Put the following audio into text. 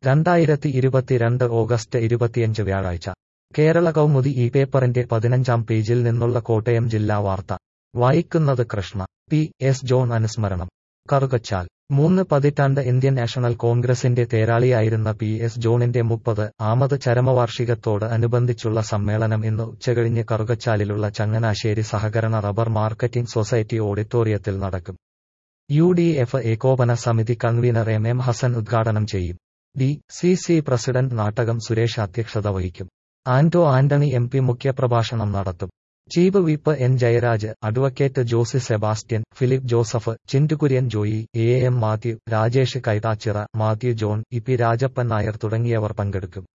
2022 August 25 വ്യാഴാഴ്ച കേരള കൗമുദി ഈ പേപ്പറിന്റെ 15-ാം പേജിൽ നിന്നുള്ള കോട്ടയം ജില്ലാ വാർത്ത വായിക്കുന്നത് കൃഷ്ണ. പി. എസ്. ജോൺ അനുസ്മരണം. കറുകച്ചാൽ 3 പതിറ്റാണ്ട് ഇന്ത്യൻ നാഷണൽ കോൺഗ്രസിന്റെ തേരാളിയായിരുന്ന പി. എസ്. ജോണിന്റെ 30-ാമത് ചരമവാർഷികത്തോട് അനുബന്ധിച്ചുള്ള സമ്മേളനം ഇന്ന് ഉച്ചകഴിഞ്ഞ് കറുകച്ചാലിലുള്ള ചങ്ങനാശ്ശേരി സഹകരണ റബ്ബർ മാർക്കറ്റിംഗ് സൊസൈറ്റി ഓഡിറ്റോറിയത്തിൽ നടക്കും. UDF ഏകോപന സമിതി കൺവീനർ എം ഹസൻ ഉദ്ഘാടനം ചെയ്യും. DCC പ്രസിഡന്റ് നാട്ടകം സുരേഷ് അധ്യക്ഷത വഹിക്കും. ആന്റോ ആന്റണി MP മുഖ്യപ്രഭാഷണം നടത്തും. Chief whip N. Jayaraj, advocate Josy Sebastian, Philip Joseph, Chintu Kurian Joy, AM Mathew, Rajesh Kaithachira, Mathew John, E. P. Rajappan Nair തുടങ്ങിയവർ പങ്കെടുക്കും.